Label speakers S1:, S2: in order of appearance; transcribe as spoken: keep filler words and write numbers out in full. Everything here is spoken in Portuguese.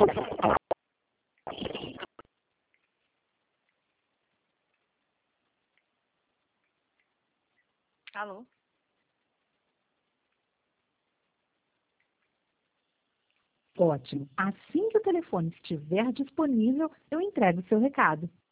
S1: Alô?
S2: Ótimo. Assim que o telefone estiver disponível, eu entrego o seu recado.